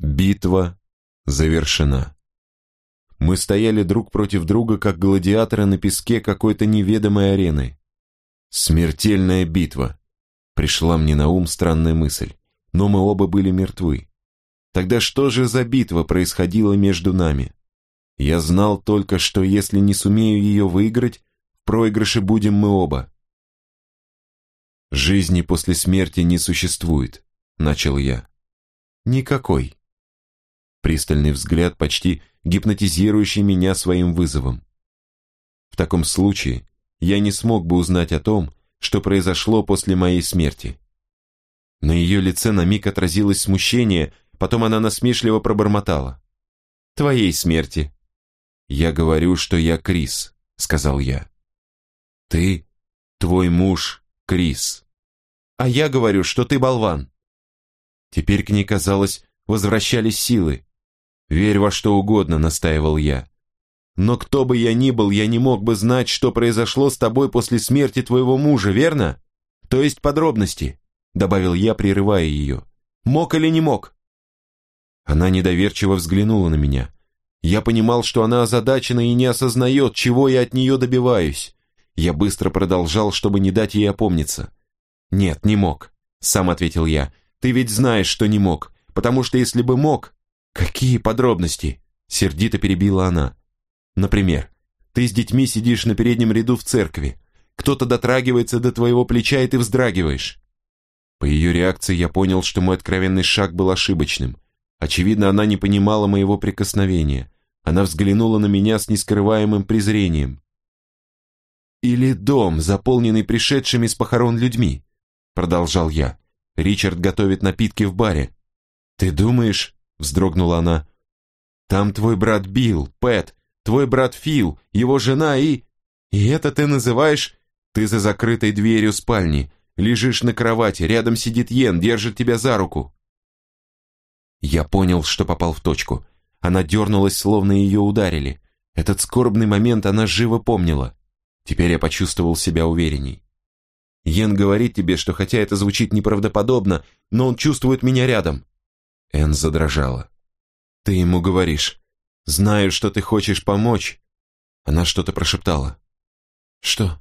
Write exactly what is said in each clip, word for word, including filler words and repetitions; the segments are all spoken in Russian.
Битва завершена. Мы стояли друг против друга, как гладиаторы на песке какой-то неведомой арены. Смертельная битва. Пришла мне на ум странная мысль, но мы оба были мертвы. Тогда что же за битва происходила между нами? Я знал только, что если не сумею ее выиграть, в проигрыше будем мы оба. «Жизни после смерти не существует», — начал я. «Никакой». Пристальный взгляд, почти гипнотизирующий меня своим вызовом. В таком случае я не смог бы узнать о том, что произошло после моей смерти. На ее лице на миг отразилось смущение, потом она насмешливо пробормотала. «Твоей смерти». «Я говорю, что я Крис», — сказал я. «Ты, твой муж, Крис. А я говорю, что ты болван». Теперь к ней, казалось, возвращались силы. «Верь во что угодно», — настаивал я. «Но кто бы я ни был, я не мог бы знать, что произошло с тобой после смерти твоего мужа, верно? То есть подробности», — добавил я, прерывая ее. «Мог или не мог?» Она недоверчиво взглянула на меня. Я понимал, что она озадачена и не осознает, чего я от нее добиваюсь. Я быстро продолжал, чтобы не дать ей опомниться. «Нет, не мог», — сам ответил я. «Ты ведь знаешь, что не мог, потому что если бы мог...» «Какие подробности?» — сердито перебила она. «Например, ты с детьми сидишь на переднем ряду в церкви. Кто-то дотрагивается до твоего плеча, и ты вздрагиваешь». По ее реакции я понял, что мой откровенный шаг был ошибочным. Очевидно, она не понимала моего прикосновения. Она взглянула на меня с нескрываемым презрением. «Или дом, заполненный пришедшими с похорон людьми», — продолжал я. «Ричард готовит напитки в баре». «Ты думаешь...» — вздрогнула она. «Там твой брат Билл, Пэт, твой брат Фил, его жена и... И это ты называешь... Ты за закрытой дверью спальни, лежишь на кровати, рядом сидит Йен, держит тебя за руку». Я понял, что попал в точку. Она дернулась, словно ее ударили. Этот скорбный момент она живо помнила. Теперь я почувствовал себя уверенней. «Йен говорит тебе, что хотя это звучит неправдоподобно, но он чувствует меня рядом». Энн задрожала. «Ты ему говоришь, знаю, что ты хочешь помочь». Она что-то прошептала. «Что?»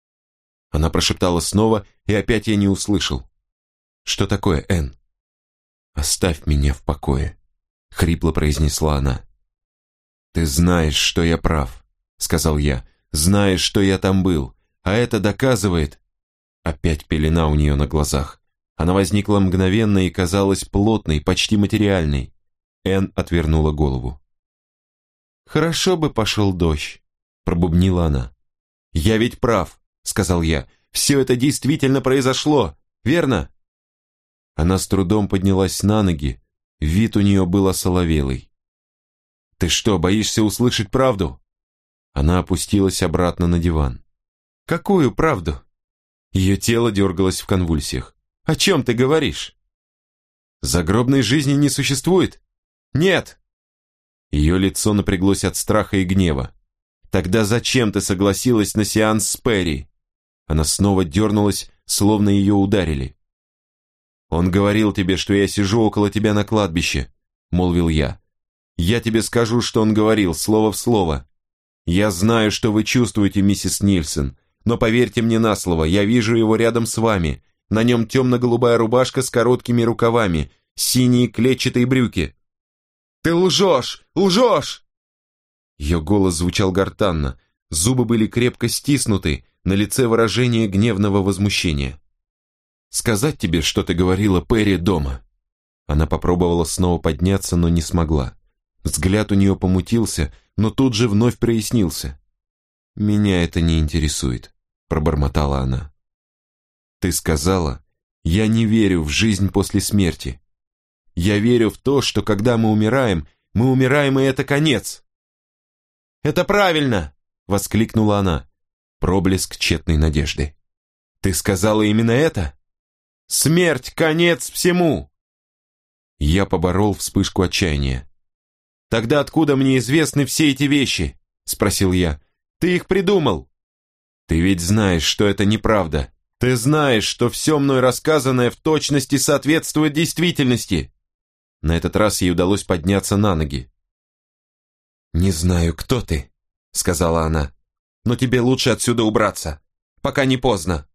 Она прошептала снова, и опять я не услышал. «Что такое, Энн?» «Оставь меня в покое», — хрипло произнесла она. «Ты знаешь, что я прав», — сказал я. «Знаешь, что я там был, а это доказывает...» Опять пелена у нее на глазах. Она возникла мгновенно и казалась плотной, почти материальной. Энн отвернула голову. «Хорошо бы пошел дождь», — пробубнила она. «Я ведь прав», — сказал я. «Все это действительно произошло, верно?» Она с трудом поднялась на ноги, вид у нее был осоловелый. «Ты что, боишься услышать правду?» Она опустилась обратно на диван. «Какую правду?» Ее тело дергалось в конвульсиях. «О чем ты говоришь?» «Загробной жизни не существует?» «Нет!» Ее лицо напряглось от страха и гнева. «Тогда зачем ты согласилась на сеанс с Перри?» Она снова дернулась, словно ее ударили. «Он говорил тебе, что я сижу около тебя на кладбище», — молвил я. «Я тебе скажу, что он говорил, слово в слово. Я знаю, что вы чувствуете, миссис Нильсон, но поверьте мне на слово, я вижу его рядом с вами. На нем темно-голубая рубашка с короткими рукавами, синие клетчатые брюки». «Ты лжешь! Лжешь!» Ее голос звучал гортанно, зубы были крепко стиснуты, на лице выражение гневного возмущения. «Сказать тебе, что ты говорила Перри дома?» Она попробовала снова подняться, но не смогла. Взгляд у нее помутился, но тут же вновь прояснился. «Меня это не интересует», — пробормотала она. «Ты сказала, я не верю в жизнь после смерти. Я верю в то, что когда мы умираем, мы умираем, и это конец». «Это правильно!» — воскликнула она. Проблеск тщетной надежды. «Ты сказала именно это? Смерть, конец всему!» Я поборол вспышку отчаяния. «Тогда откуда мне известны все эти вещи?» — спросил я. «Ты их придумал?» «Ты ведь знаешь, что это неправда. Ты знаешь, что все мной рассказанное в точности соответствует действительности». На этот раз ей удалось подняться на ноги. «Не знаю, кто ты», — сказала она, — «но тебе лучше отсюда убраться, пока не поздно».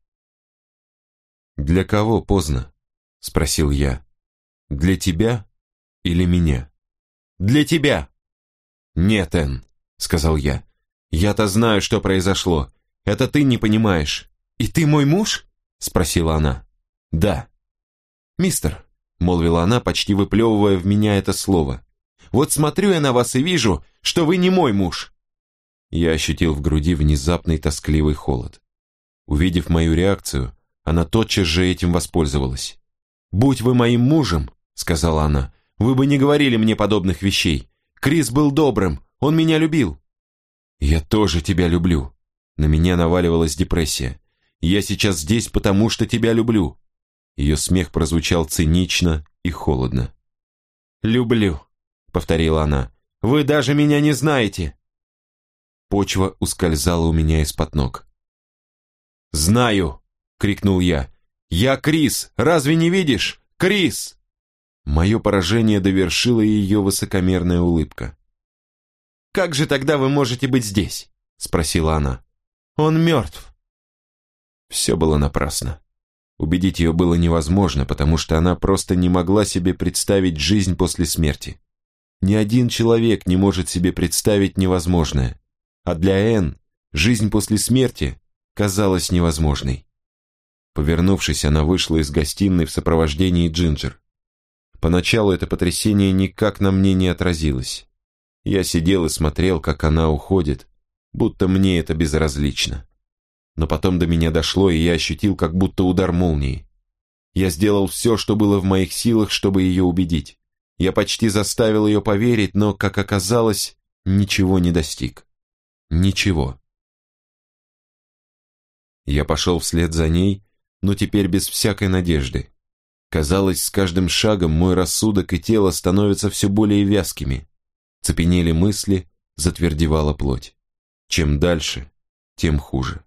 «Для кого поздно?» — спросил я. «Для тебя или меня?» «Для тебя!» «Нет, Энн», — сказал я. «Я-то знаю, что произошло. Это ты не понимаешь». «И ты мой муж?» — спросила она. «Да». «Мистер», — молвила она, почти выплевывая в меня это слово, «вот смотрю я на вас и вижу, что вы не мой муж». Я ощутил в груди внезапный тоскливый холод. Увидев мою реакцию, она тотчас же этим воспользовалась. «Будь вы моим мужем», — сказала она, — «вы бы не говорили мне подобных вещей. Крис был добрым, он меня любил». «Я тоже тебя люблю». На меня наваливалась депрессия. «Я сейчас здесь, потому что тебя люблю». Ее смех прозвучал цинично и холодно. «Люблю», — повторила она. «Вы даже меня не знаете». Почва ускользала у меня из-под ног. «Знаю!» — крикнул я. «Я Крис! Разве не видишь? Крис!» Мое поражение довершила ее высокомерная улыбка. «Как же тогда вы можете быть здесь?» — спросила она. «Он мертв». Все было напрасно. Убедить ее было невозможно, потому что она просто не могла себе представить жизнь после смерти. Ни один человек не может себе представить невозможное. А для Энн жизнь после смерти казалась невозможной. Повернувшись, она вышла из гостиной в сопровождении Джинджер. Поначалу это потрясение никак на мне не отразилось. Я сидел и смотрел, как она уходит, будто мне это безразлично. Но потом до меня дошло, и я ощутил, как будто удар молнии. Я сделал все, что было в моих силах, чтобы ее убедить. Я почти заставил ее поверить, но, как оказалось, ничего не достиг. Ничего. Я пошел вслед за ней, но теперь без всякой надежды. Казалось, с каждым шагом мой рассудок и тело становятся все более вязкими. Цепенели мысли, затвердевала плоть. Чем дальше, тем хуже.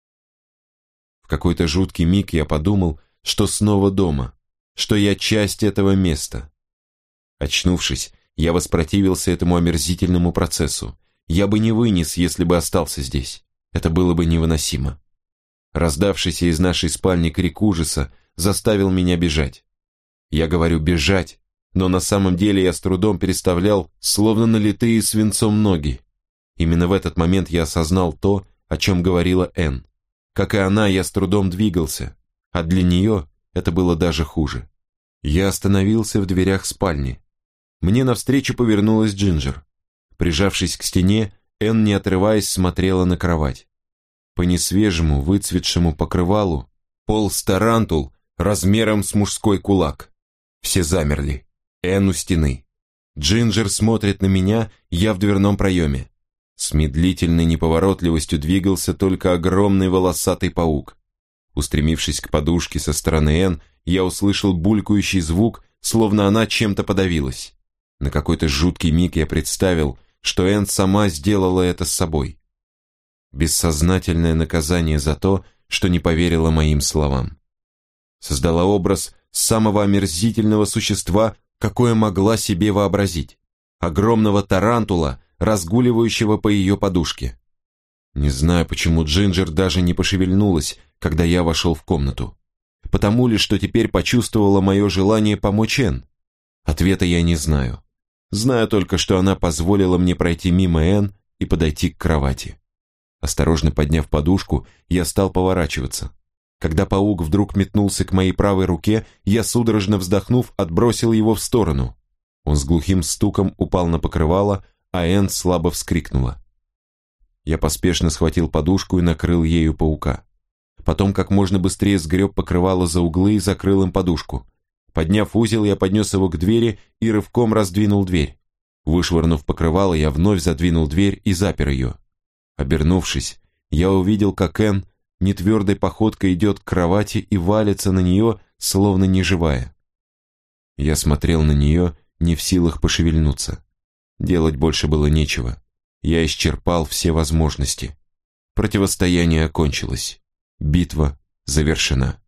В какой-то жуткий миг я подумал, что снова дома, что я часть этого места. Очнувшись, я воспротивился этому омерзительному процессу. Я бы не вынес, если бы остался здесь. Это было бы невыносимо. Раздавшийся из нашей спальни крик ужаса заставил меня бежать. Я говорю «бежать», но на самом деле я с трудом переставлял, словно налитые свинцом ноги. Именно в этот момент я осознал то, о чем говорила Энн. Как и она, я с трудом двигался, а для нее это было даже хуже. Я остановился в дверях спальни. Мне навстречу повернулась Джинджер. Прижавшись к стене, Энн, не отрываясь, смотрела на кровать. По несвежему, выцветшему покрывалу полз тарантул размером с мужской кулак. Все замерли. Энн у стены. Джинджер смотрит на меня, я в дверном проеме. С медлительной неповоротливостью двигался только огромный волосатый паук. Устремившись к подушке со стороны Энн, я услышал булькающий звук, словно она чем-то подавилась. На какой-то жуткий миг я представил, что Энн сама сделала это с собой. Бессознательное наказание за то, что не поверила моим словам. Создала образ самого омерзительного существа, какое могла себе вообразить. Огромного тарантула, разгуливающего по ее подушке. Не знаю, почему Джинджер даже не пошевельнулась, когда я вошел в комнату. Потому ли, что теперь почувствовала мое желание помочь Энн? Ответа я не знаю. Знаю только, что она позволила мне пройти мимо Энн и подойти к кровати. Осторожно подняв подушку, я стал поворачиваться. Когда паук вдруг метнулся к моей правой руке, я, судорожно вздохнув, отбросил его в сторону. Он с глухим стуком упал на покрывало, а Энн слабо вскрикнула. Я поспешно схватил подушку и накрыл ею паука. Потом как можно быстрее сгреб покрывало за углы и закрыл им подушку. Подняв узел, я поднес его к двери и рывком раздвинул дверь. Вышвырнув покрывало, я вновь задвинул дверь и запер ее. Обернувшись, я увидел, как Энн нетвердой походкой идет к кровати и валится на нее, словно неживая. Я смотрел на нее, не в силах пошевельнуться. Делать больше было нечего. Я исчерпал все возможности. Противостояние окончилось. Битва завершена.